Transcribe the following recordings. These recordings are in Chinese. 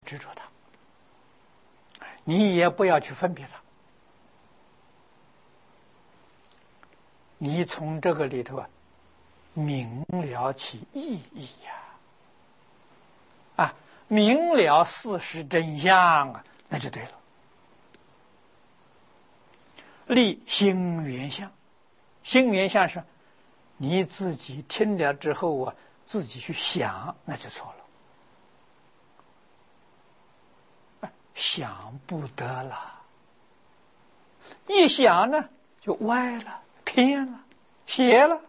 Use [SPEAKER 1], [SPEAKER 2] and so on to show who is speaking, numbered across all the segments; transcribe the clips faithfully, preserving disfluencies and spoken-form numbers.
[SPEAKER 1] 执着它，你也不要去分别它，你从这个里头啊明了其意义呀、啊，啊，明了事实真相啊，那就对了。立心原相，心原相是你自己听了之后啊，自己去想，那就错了，想不得了，一想呢就歪了、偏了、邪了。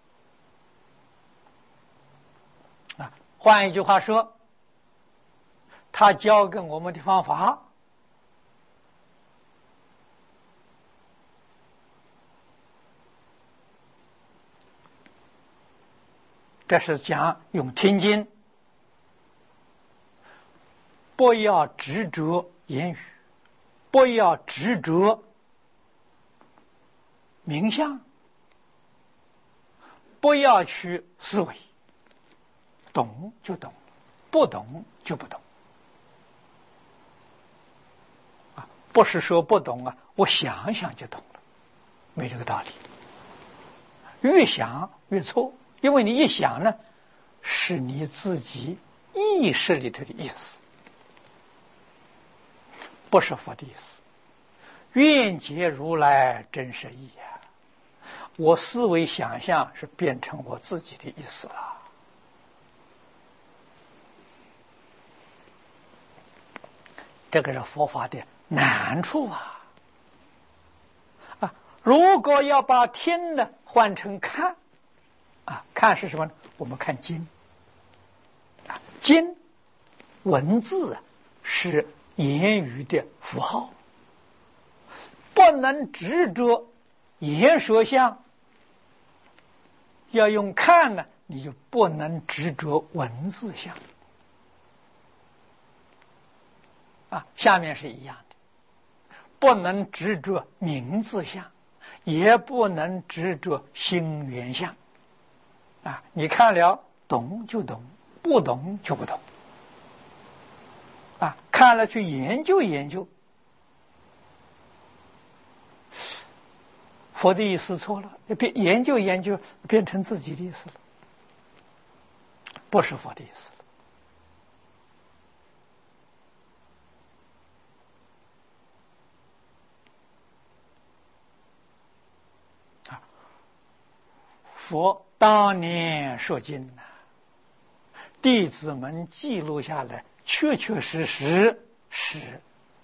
[SPEAKER 1] 啊，换一句话说，他教给我们的方法，这是讲用听经，不要执着言语，不要执着名相，不要去思维，懂就懂，不懂就不懂。啊，不是说不懂啊，我想想就懂了，没这个道理。越想越错，因为你一想呢，是你自己意识里头的意思，不是佛的意思。愿解如来真实义啊！我思维想象是变成我自己的意思了。这个是佛法的难处啊！啊，如果要把听呢换成看，啊，看是什么呢？我们看经，啊，经文字啊是言语的符号，不能执着言说相，要用看呢，你就不能执着文字相。啊，下面是一样的，不能执着名字相，也不能执着心缘相。啊，你看了懂就懂，不懂就不懂。啊，看了去研究研究，佛的意思错了，变研究研究变成自己的意思了，不是佛的意思了。佛当年说经呢，弟子们记录下来，确确实实是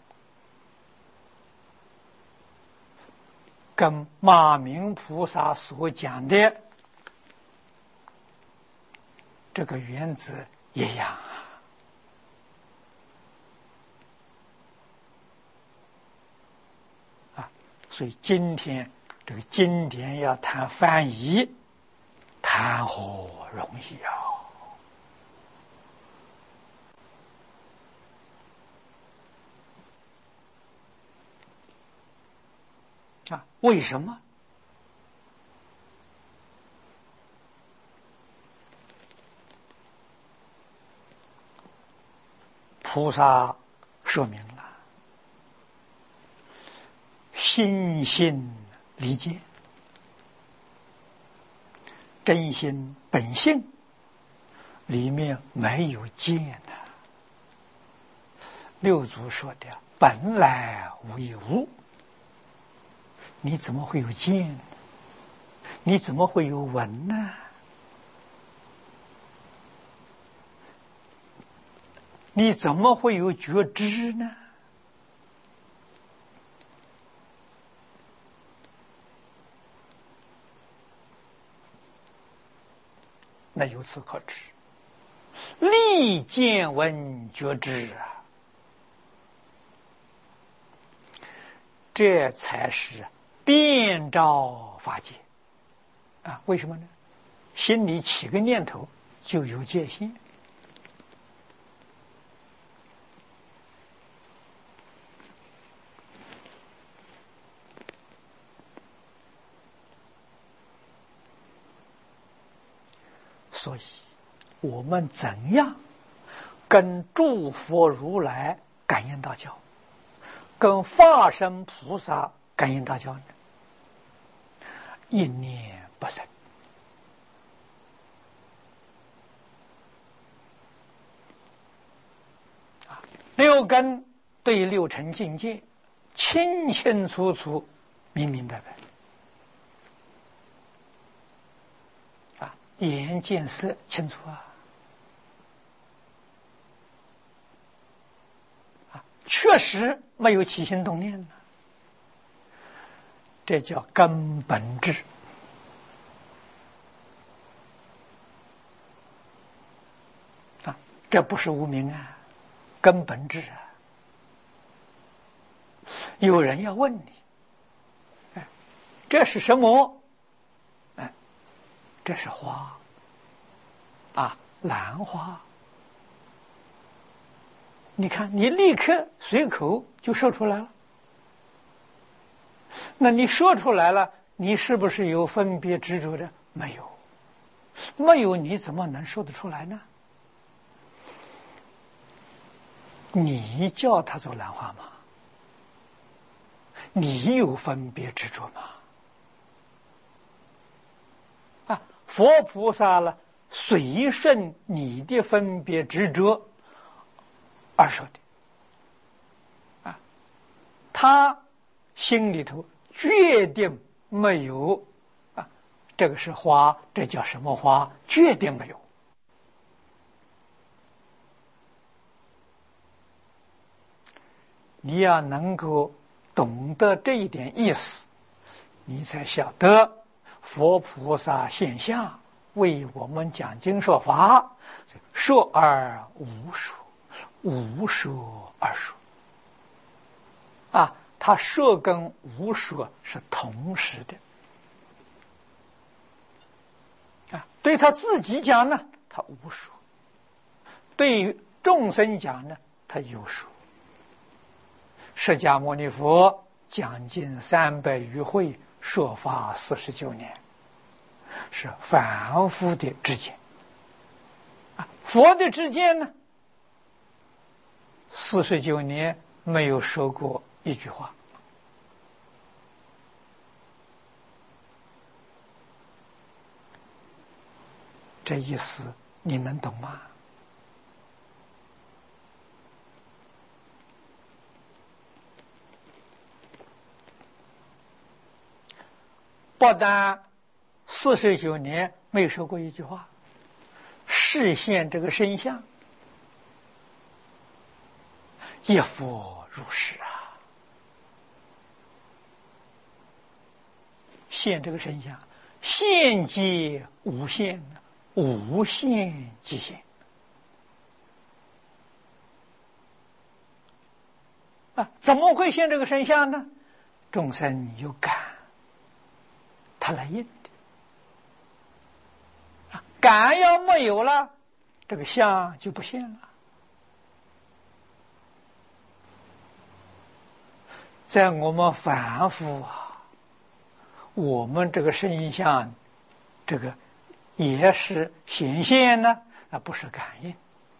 [SPEAKER 1] 跟马明菩萨所讲的这个原则一样啊。啊，所以今天这个经典要谈翻译，谈何容易啊！啊，为什么？菩萨说明了，心性离见，真心本性里面没有见的。六祖说的本来无一物，你怎么会有见呢？你怎么会有闻呢？你怎么会有觉知呢？那由此可知，立见闻觉知啊，这才是遍照法界啊！为什么呢？心里起个念头就有界限。所以我们怎样跟诸佛如来感应道交，跟法身菩萨感应道交呢？一念不生。六根对六尘境界清清楚楚、明明白白啊，眼见色清楚啊，啊，确实没有起心动念呢，这叫根本智啊，这不是无明啊，根本智啊。有人要问你，哎，这是什么？哎，这是花啊，兰花。你看，你立刻随口就说出来了。那你说出来了，你是不是有分别执着的？没有，没有，你怎么能说得出来呢？你叫它做兰花吗？你有分别执着吗？啊，佛菩萨了，随顺你的分别执着而说的，啊，他心里头决定没有啊，这个是花，这叫什么花？决定没有。你要能够懂得这一点意思，你才晓得佛菩萨现象为我们讲经说法，说而无说，无说而说啊，他说跟无说是同时的啊。对他自己讲呢，他无说；对于众生讲呢，他有说。释迦牟尼佛讲经三百余会，说法四十九年，是凡夫的知见啊。佛的知见呢，四十九年没有说过一句话。这意思你能懂吗？不但四十九年没说过一句话，示现这个身相，一佛如是啊，现这个身相，现即无限，无限即现啊！怎么会现这个身相呢？众生有感，他来应的啊，感要没有了，这个相就不现了。在我们凡夫啊，我们这个身相，这个也是显现呢，那不是感应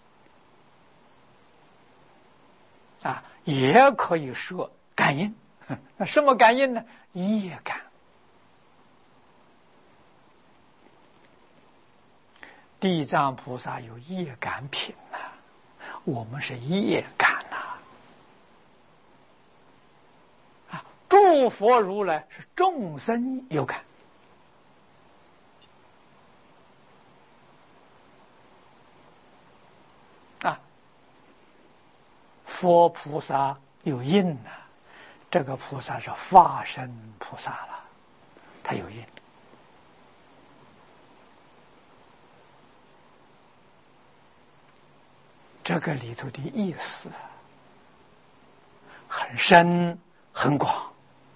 [SPEAKER 1] 啊，也可以说感应。那什么感应呢？业感。地藏菩萨有业感品呐、啊，我们是业感呐、啊。啊，诸佛如来是众生有感。啊，佛菩萨有印呐、啊，这个菩萨是法身菩萨了，他有印。这个里头的意思很深很广，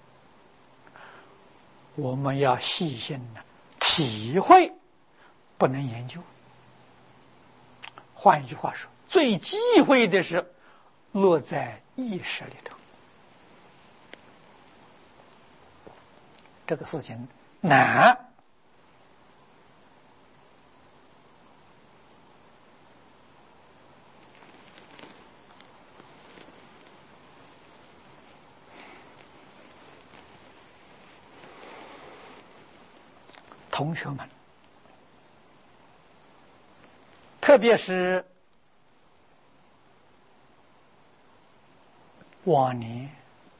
[SPEAKER 1] 我们要细心的体会，不能研究。换一句话说，最忌讳的是落在意识里头，这个事情难。 同学们，特别是往年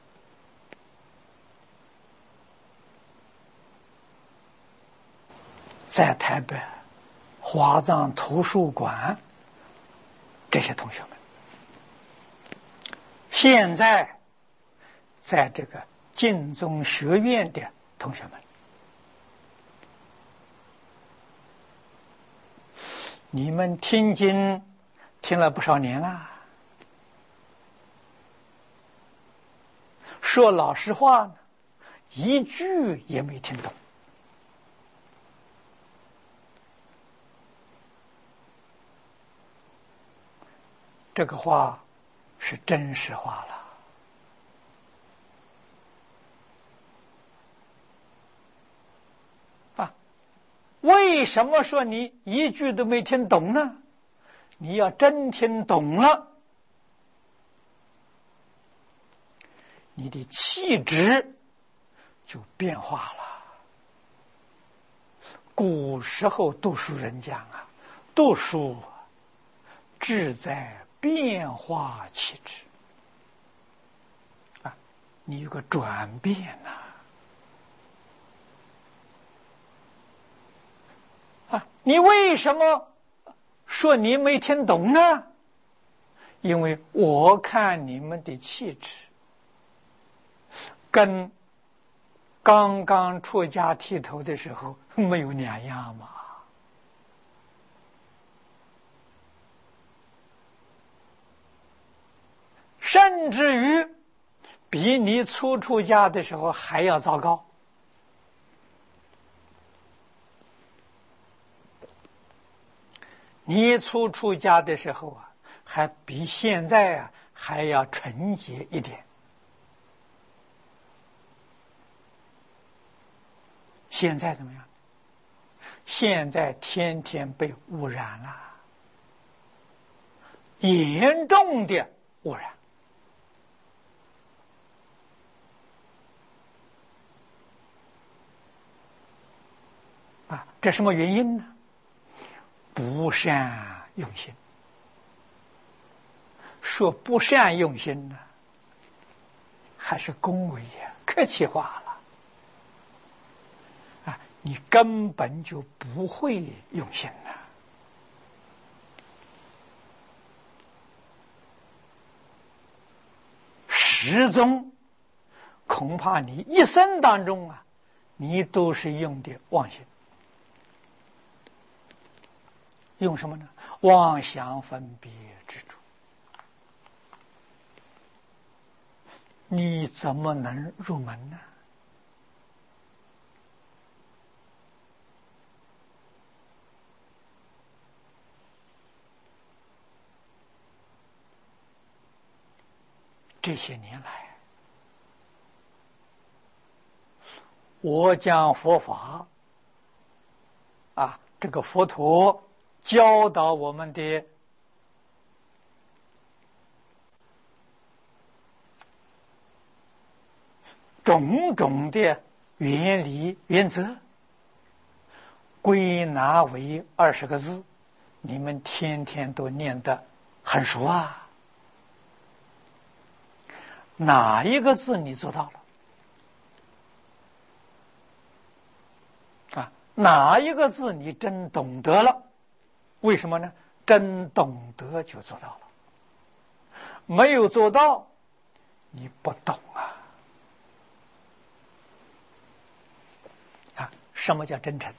[SPEAKER 1] 在台北华藏图书馆这些同学们，现在在这个净宗学院的同学们，你们听经听了不少年了，说老实话呢，一句也没听懂。这个话是真实话了啊！为什么说你一句都没听懂呢？你要真听懂了，你的气质就变化了。古时候读书人讲啊，读书志在变化气质啊，你有个转变呐啊！你为什么说你没听懂呢？因为我看你们的气质跟刚刚出家剃头的时候没有两样嘛。甚至于比你初出家的时候还要糟糕。你初出家的时候啊，还比现在啊还要纯洁一点。现在怎么样？现在天天被污染了，严重的污染。啊，这什么原因呢？不善用心。说不善用心呢，还是恭维呀，客气话了。啊，你根本就不会用心呐。始终恐怕你一生当中啊，你都是用的妄心。用什么呢？妄想分别执着。你怎么能入门呢？这些年来，我讲佛法啊，这个佛陀教导我们的种种的原理原则，归纳为二十个字，你们天天都念得很熟啊。哪一个字你做到了？啊，哪一个字你真懂得了？为什么呢？真懂得就做到了，没有做到，你不懂啊！啊，什么叫真诚？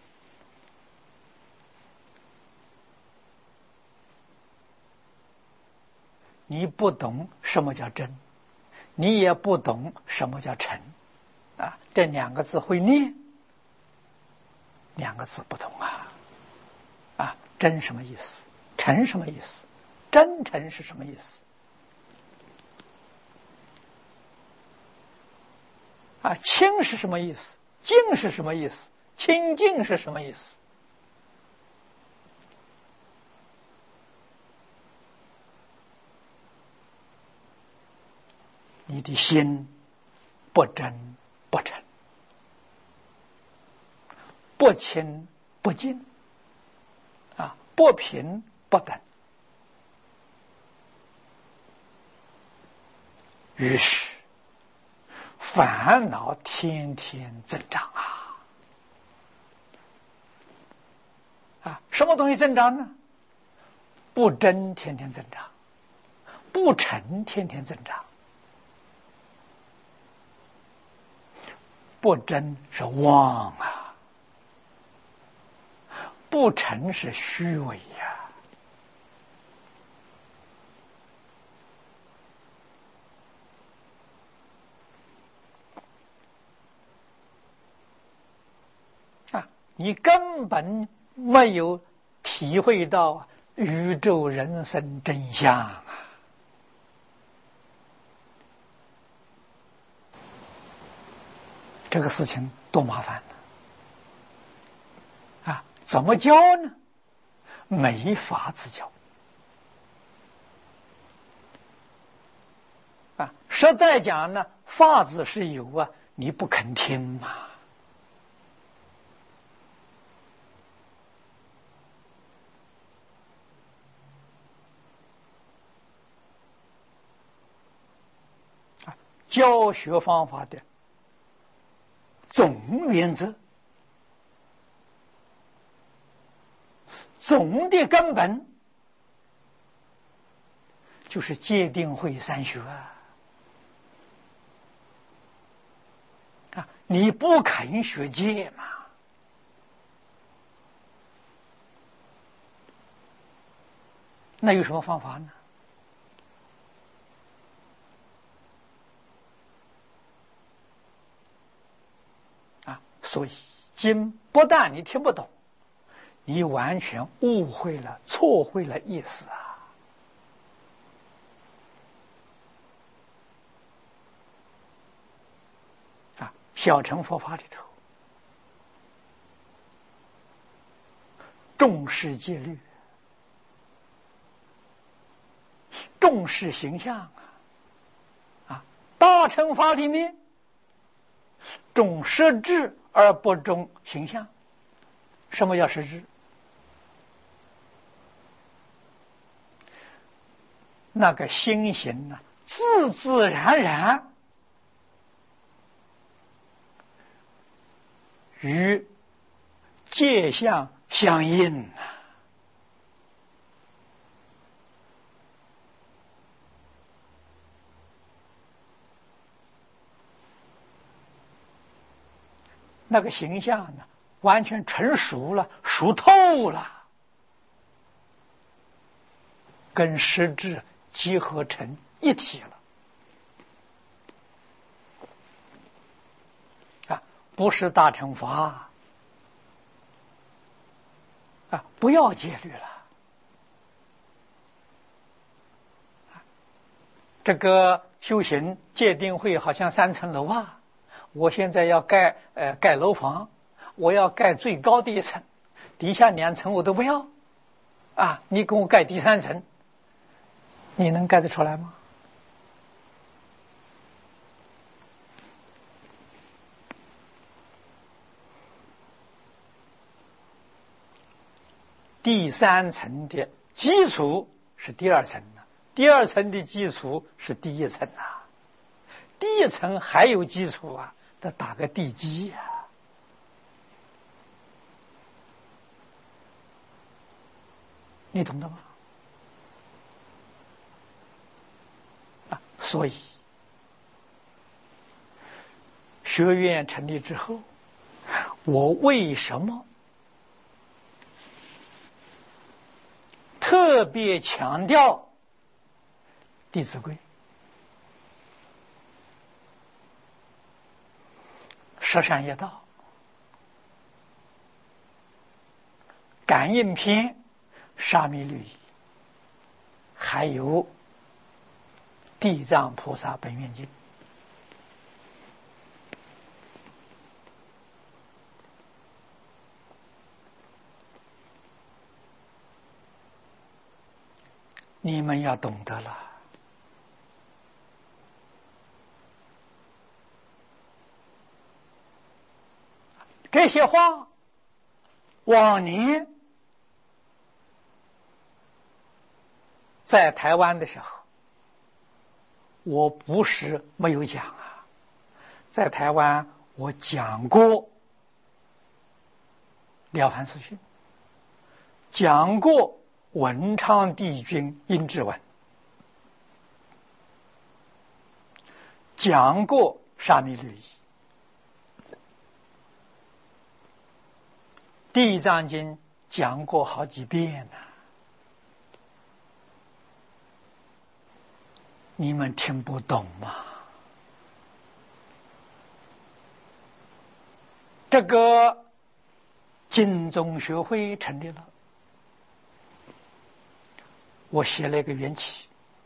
[SPEAKER 1] 你不懂什么叫真，你也不懂什么叫诚啊！这两个字会念，两个字不同啊！啊，真什么意思？诚什么意思？真诚是什么意思？啊，清是什么意思？净是什么意思？清净是什么意思？你的心不真不诚， 不亲不近，啊，不平不等。于是烦恼天天增长啊！啊，什么东西增长呢？不真天天增长，不诚天天增长。不真是妄啊，不诚是虚伪呀。啊，你根本没有体会到宇宙人生真相啊！这个事情多麻烦呢！啊，怎么教呢？没法子教啊！实在讲呢，法子是有啊，你不肯听嘛。啊，教学方法的总原则，总的根本就是戒定慧三学啊！啊，你不肯学戒嘛？那有什么方法呢？啊，所以经不但你听不懂，你完全误会了、错会了意思啊！啊，小乘佛法里头重视戒律，重视形象啊！啊，大乘法里面重实质而不重形象。什么叫实质？那个心行呢，自自然然与戒相相应啊！那个形象呢，完全成熟了，熟透了，跟实质结合成一体了。啊，不是大乘法啊，不要戒律了。这个修行戒定慧好像三层楼啊！我现在要盖呃盖楼房，我要盖最高的一层，底下两层我都不要啊！你给我盖第三层，你能盖得出来吗？第三层的基础是第二层的，第二层的基础是第一层啊，第一层还有基础啊，得打个地基呀、啊。你懂得吗？啊，所以学院成立之后，我为什么特别强调《弟子规》、十善业道、感应篇、沙弥律仪，还有地藏菩萨本愿经？你们要懂得了，这些话往年在台湾的时候，我不是没有讲啊，在台湾我讲过《了凡四训》，讲过文昌帝君阴骘文，讲过沙弥律仪，地藏经讲过好几遍呢、啊，你们听不懂吗？这个净宗学会成立了，我写了一个缘起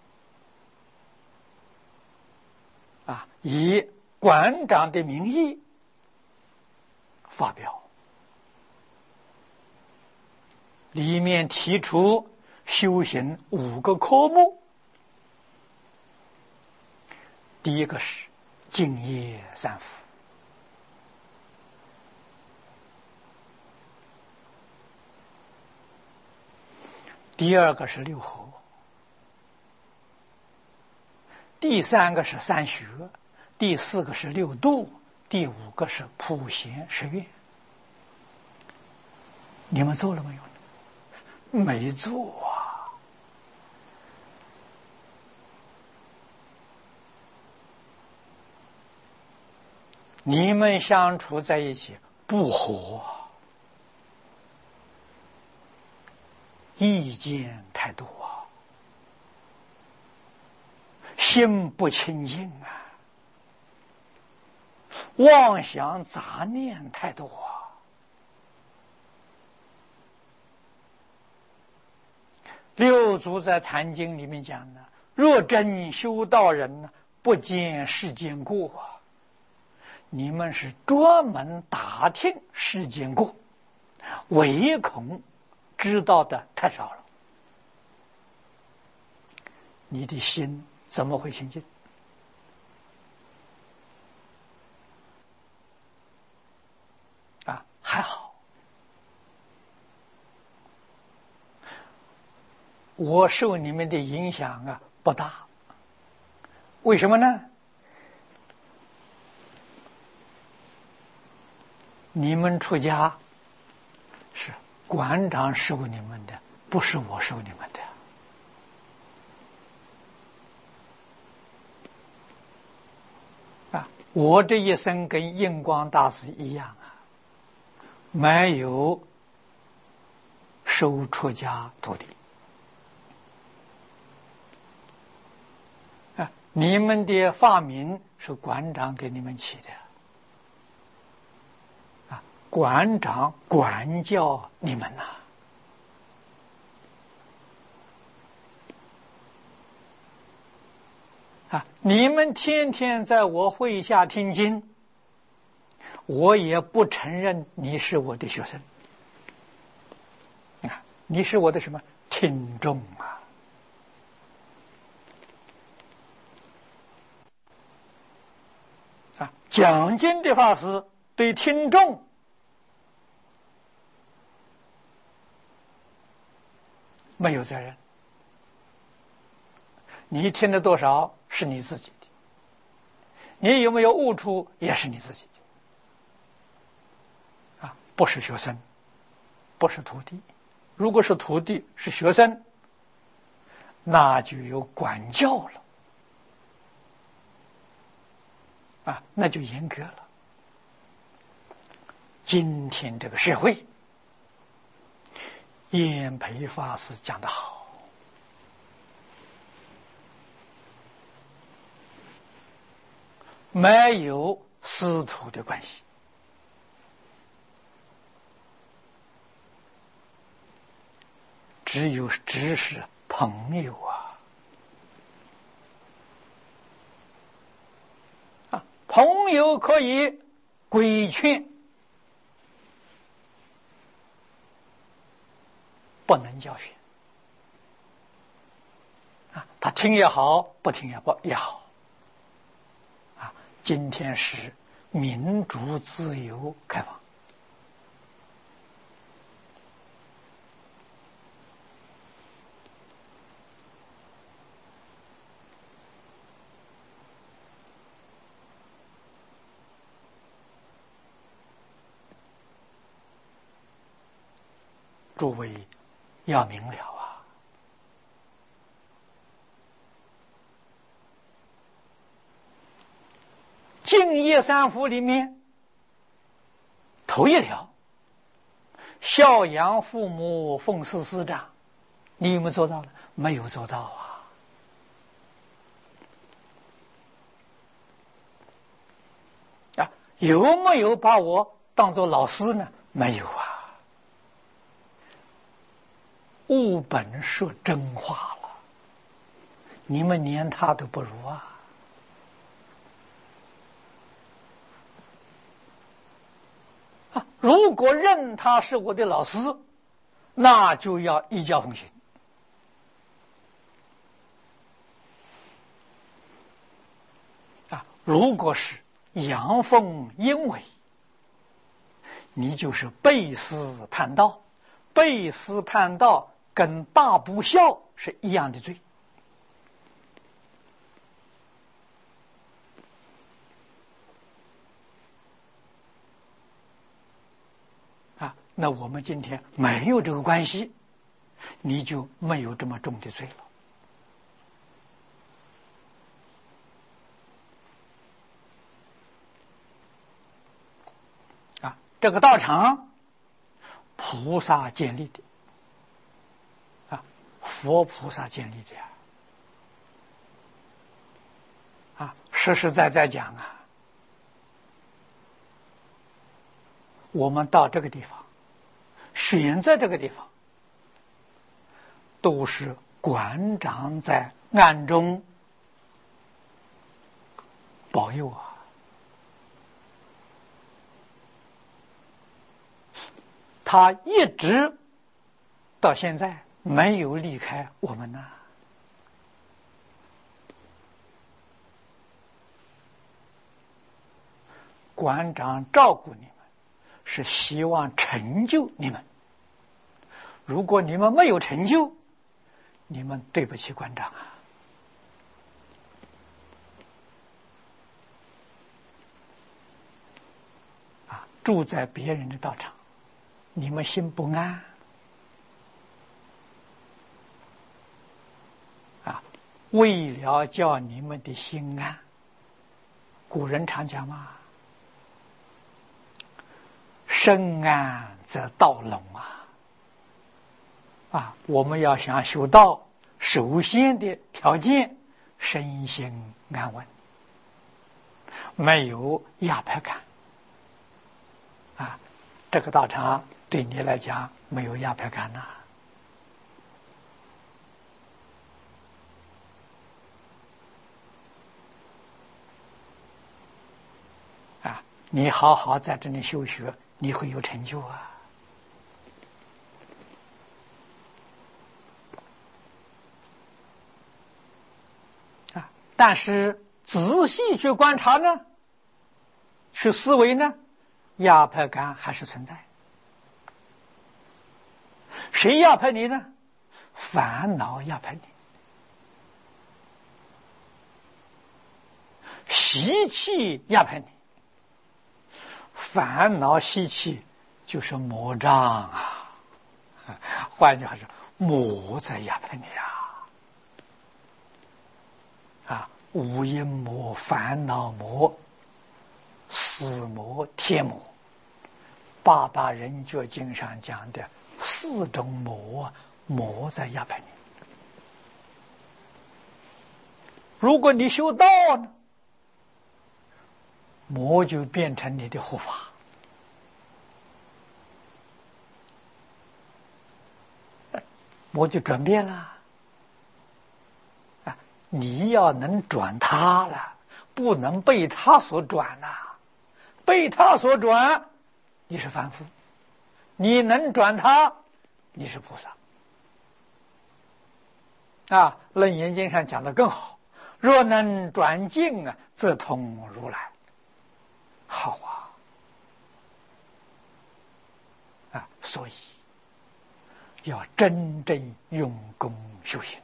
[SPEAKER 1] 啊，以馆长的名义发表，里面提出修行五个科目。第一个是净业三福，第二个是六合，第三个是三学，第四个是六度，第五个是普贤十愿。你们做了没有？没做啊！你们相处在一起不和，意见太多啊，心不清净啊，妄想杂念太多啊。六祖在《坛经》里面讲的，若真修道人呢，不见世间过啊。你们是专门打听世间过，唯恐知道的太少了，你的心怎么会清净？啊，还好，我受你们的影响啊不大。为什么呢？你们出家是馆长收你们的，不是我收你们的。啊，我这一生跟印光大师一样啊，没有收出家徒弟。啊，你们的法名是馆长给你们起的。馆长管教你们呐、啊，啊，你们天天在我会下听经，我也不承认你是我的学生啊，你是我的什么听众啊？啊，讲经的法师对听众没有责任，你听了多少是你自己的，你有没有悟出也是你自己的，啊，不是学生，不是徒弟。如果是徒弟是学生，那就有管教了，啊，那就严格了。今天这个社会，燕培法师讲得好，没有师徒的关系，只有只是朋友啊！啊，朋友可以规劝，不能教训啊，他听也好，不听也不也好啊。今天是民主、自由、开放诸位要明了啊！净业三福里面头一条，孝养父母，奉事师长，你有没有做到呢？没有做到啊！啊，有没有把我当作老师呢？没有啊！物本说真话了，你们连他都不如啊！啊，如果认他是我的老师，那就要依教奉行。啊，如果是阳奉阴违，你就是背师叛道，背师叛道跟大不孝是一样的罪。啊，那我们今天没有这个关系，你就没有这么重的罪了。啊，这个道场菩萨建立的，啊，佛菩萨建立的呀，啊，实实在在讲啊，我们到这个地方，选择这个地方，都是馆长在暗中保佑啊。他一直到现在没有离开我们呐。馆长照顾你们，是希望成就你们。如果你们没有成就，你们对不起馆长啊！啊，住在别人的道场，你们心不安啊！为了叫你们的心安，古人常讲嘛，身安则道隆啊！啊，我们要想修道，首先的条件，身心安稳，没有压迫感。啊，这个道场对你来讲没有压迫感呐。啊，你好好在这里修学，你会有成就啊。啊，但是仔细去观察呢，去思维呢，压迫感还是存在。谁压迫你呢？烦恼压迫你，习气压迫你。烦恼习气就是魔障啊，换句话说，魔在压迫你啊！啊，五阴魔、烦恼魔、死魔、天魔，八大人觉经上讲的四种魔，魔在压迫你。如果你修道呢，魔就变成你的护法。魔就转变了啊！你要能转他了，不能被他所转呐、啊！被他所转，你是凡夫；你能转他，你是菩萨。啊，《楞严经》上讲的更好：若能转境啊，则通如来。好啊！啊，所以要真正用功修行，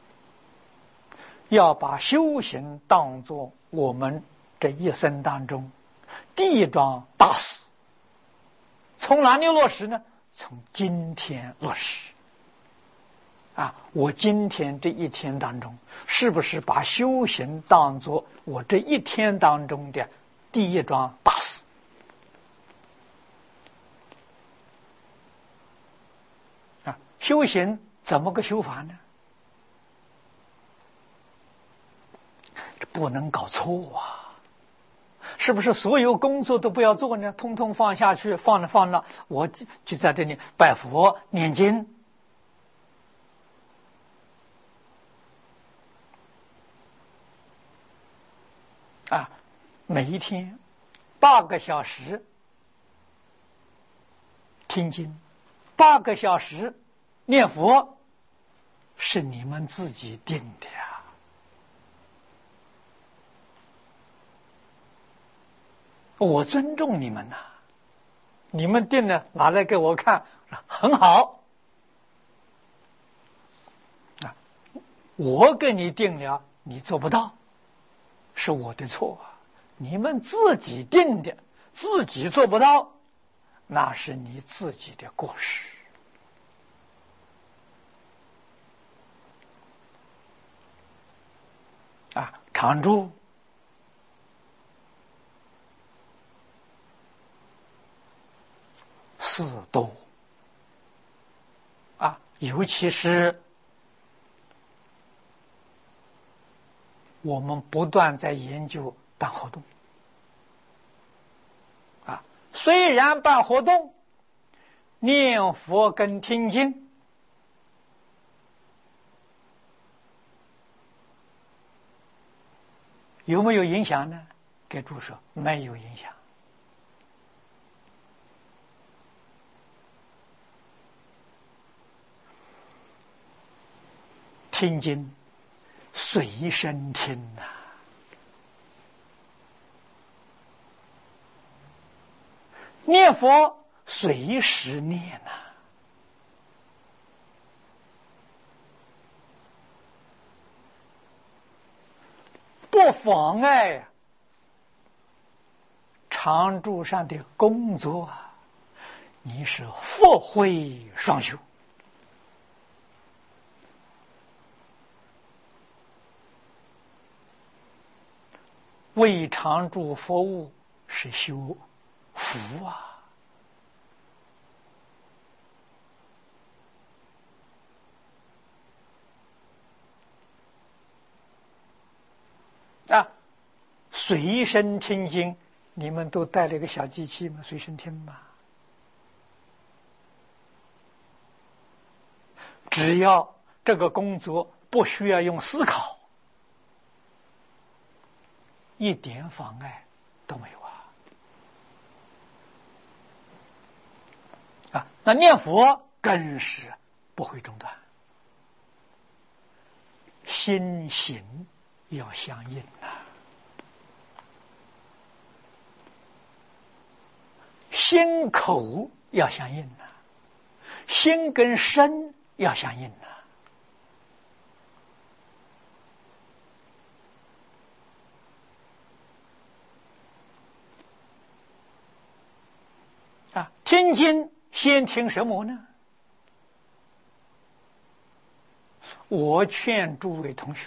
[SPEAKER 1] 要把修行当作我们这一生当中地桩大事。从哪里落实呢？ 从今天落实。啊，我今天这一天当中，是不是把修行当作我这一天当中的第一桩大事？啊，修行怎么个修法呢？这不能搞错啊！是不是所有工作都不要做呢？通通放下去，放着放着，我就就在这里拜佛念经。啊，每一天八个小时听经，八个小时念佛，是你们自己定的呀。我尊重你们呐，你们定了拿来给我看，很好。啊，我给你定了，你做不到。是我的错啊！你们自己定的，自己做不到，那是你自己的过失啊！常住事多啊，尤其是我们不断在研究办活动啊，虽然办活动，念佛跟听经，有没有影响呢？给诸说没有影响。听经随身听呐、啊，念佛随时念呐、啊，不妨碍常住上的工作啊，你是福慧双修。为常住服务是修福啊！啊，随身听经，你们都带了一个小机器吗？随身听吧。只要这个工作不需要用思考，一点妨碍都没有啊！啊，那念佛更是不会中断，心行要相应啊，心口要相应啊，心跟身要相应啊。啊，听经先听什么呢？我劝诸位同学，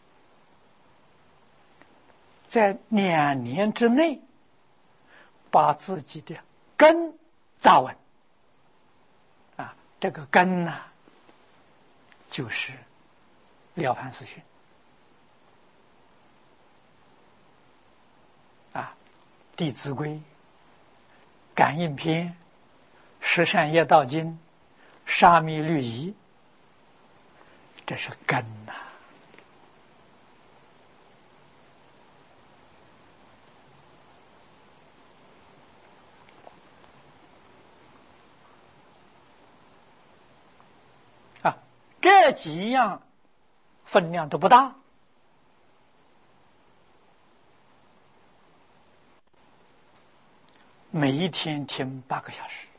[SPEAKER 1] 在两年之内，把自己的根扎稳。啊，这个根呢、啊，就是《了凡四训》啊，《弟子规》、《感应篇》、《十善业道经》、《沙弥律仪》，这是根呐、啊。啊，这几样分量都不大，每一天听八个小时，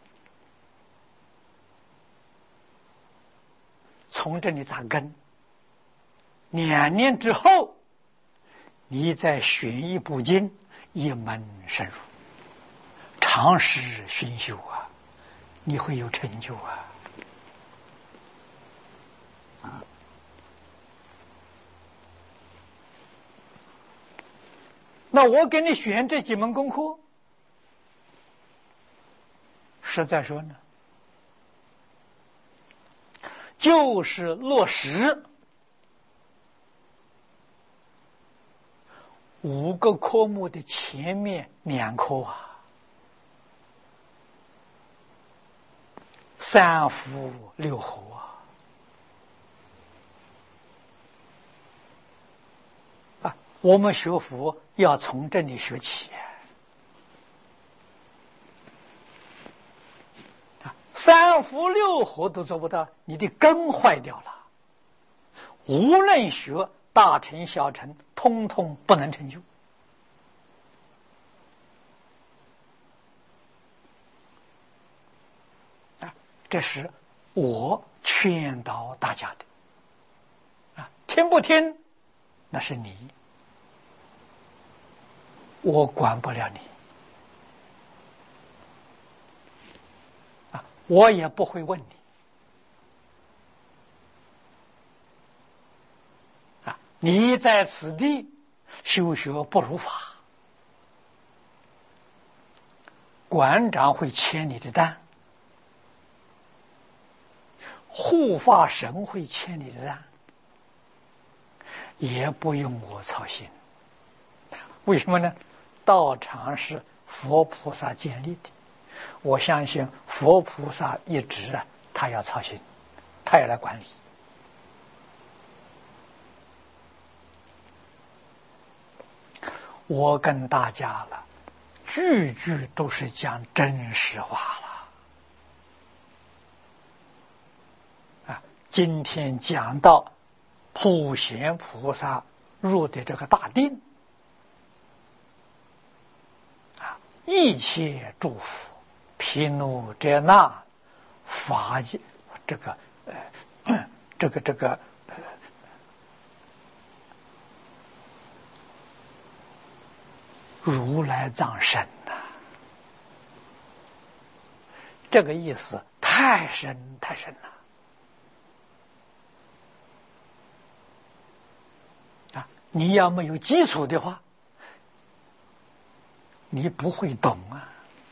[SPEAKER 1] 从这里扎根。两年之后，你再选一部经，一门深入，长时熏修啊， 你会有成就啊！那我给你选这几门功课，实在说呢，就是落实五个科目的前面两科啊，三伏六合啊，啊，我们学佛要从这里学起啊，三伏六合都做不到，你的根坏掉了，无论学大乘小乘，通通不能成就。啊，这是我劝导大家的。啊，听不听那是你，我管不了你。啊，我也不会问你。你在此地修学不如法，馆长会签你的单，护法神会签你的单，也不用我操心。为什么呢？道场是佛菩萨建立的，我相信佛菩萨一直啊，他要操心，他要来管理。我跟大家了，句句都是讲真实话了。啊，今天讲到普贤菩萨入的这个大定，啊，一切诸佛毗卢遮那法界，这个呃，这个这个。如来藏身呐、啊，这个意思太深太深了啊！你要没有基础的话，你不会懂啊！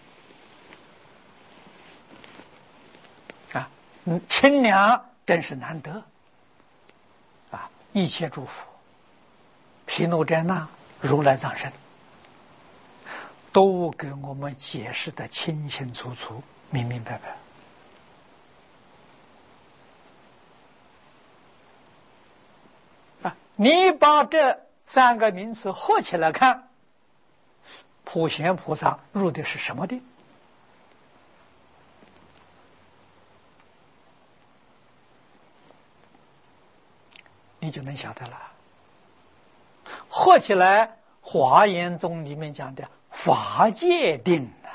[SPEAKER 1] 啊，嗯，清凉真是难得啊！一切诸佛毗卢遮那如来藏身。都给我们解释的清清楚楚、明明白白。啊，你把这三个名词合起来看，普贤菩萨入的是什么定？你就能晓得了。合起来，华严宗里面讲的法界定啊，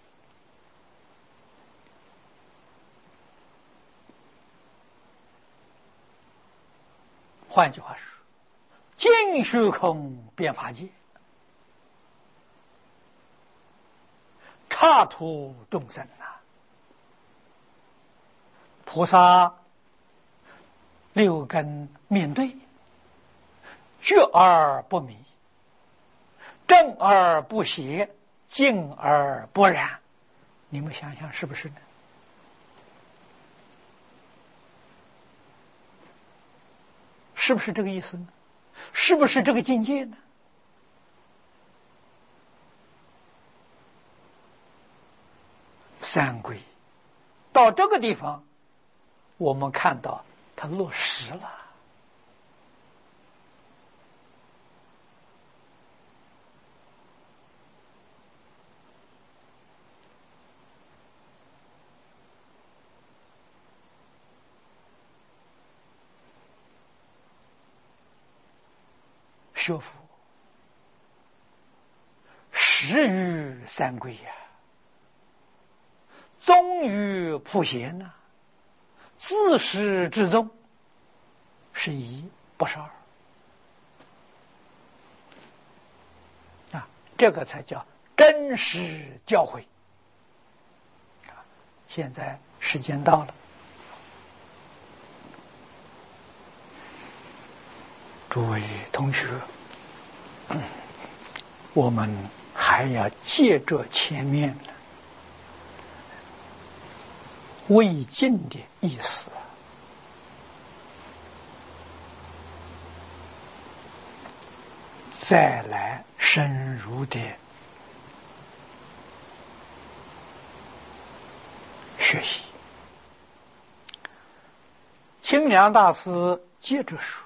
[SPEAKER 1] 换句话说，尽虚空遍法界，刹土众生啊，菩萨六根面对，觉而不迷，正而不邪，静而不染，你们想想是不是呢？是不是这个意思呢？是不是这个境界呢？三归到这个地方，我们看到它落实了。学佛始于三归呀、啊，终于普贤呐、啊，自始至终是一不是二啊，这个才叫真实教诲。 现在时间到了，诸位同学，我们还要借着前面未尽的意思，再来深入的学习。清凉大师接着说：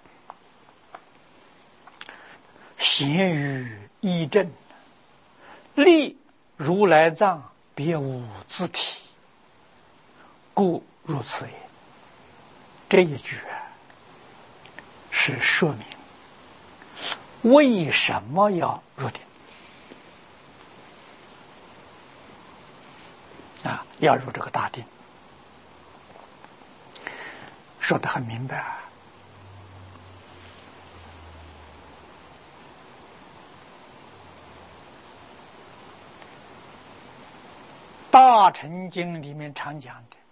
[SPEAKER 1] 贤于一正，立如来藏，别无自体，故如此也。这一句是说明为什么要入定啊，要入这个大定，说得很明白。大乘经里面常讲的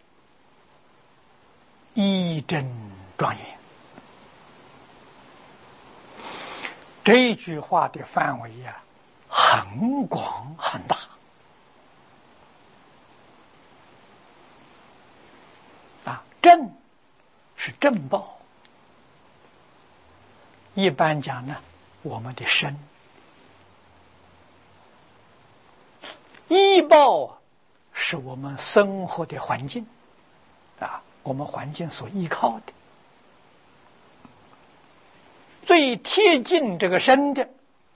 [SPEAKER 1] 一真庄严，这句话的范围呀、啊、很广很大啊。正是正报，一般讲呢，我们的身；依报啊，是我们生活的环境啊，我们环境所依靠的。最贴近这个身的，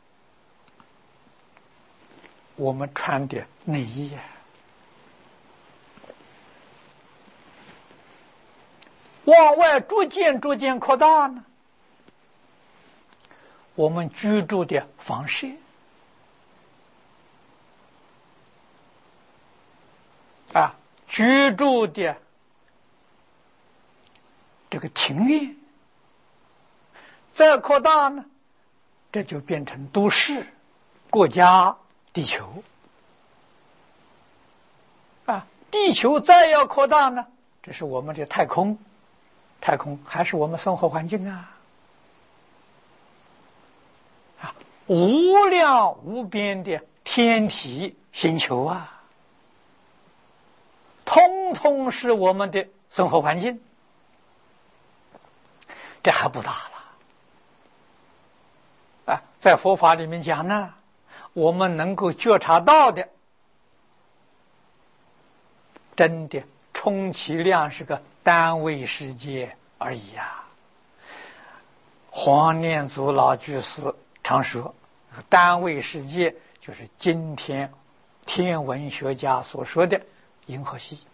[SPEAKER 1] 我们穿的内衣啊，往外逐渐逐渐扩大呢，我们居住的房舍啊，居住的这个庭院，再扩大呢，这就变成都市、国家、地球啊。地球再要扩大呢，这是我们的太空，太空还是我们生活环境啊啊，无量无边的天体星球啊，通通是我们的生活环境，这还不大了啊！在佛法里面讲呢，我们能够觉察到的，真的充其量是个单位世界而已啊。黄念祖老居士常说，单位世界就是今天天文学家所说的银河系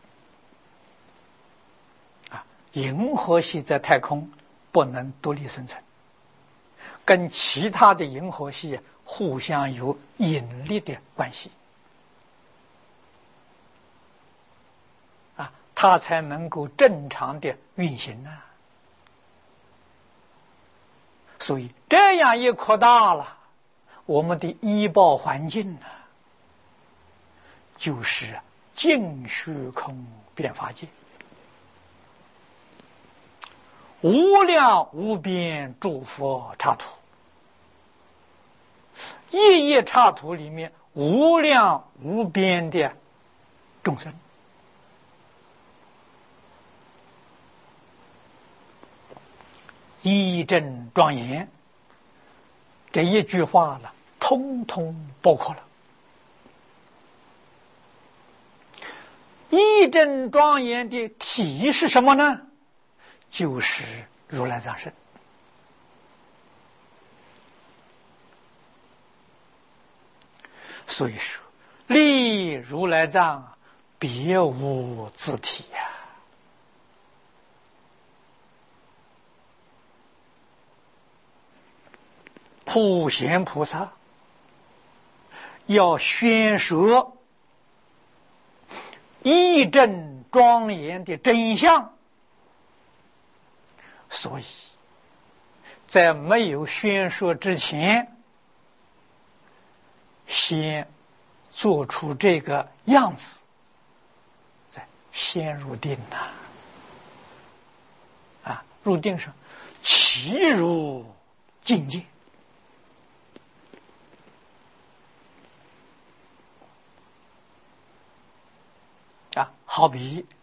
[SPEAKER 1] 啊。银河系在太空不能独立生存，跟其他的银河系互相有引力的关系啊，它才能够正常的运行啊。所以这样一扩大了，我们的依报环境呢，就是净虚空变法界，无量无边诸佛刹土，一一刹土里面无量无边的众生，一真庄严，这一句话了，通通包括了。一真庄严的体是什么呢？就是如来藏身。所以说，立如来藏，别无自体呀、啊。普贤菩萨要宣说一真庄严的真相，所以在没有宣说之前，先做出这个样子， 先入定呐！啊，入定上其如境界啊，好比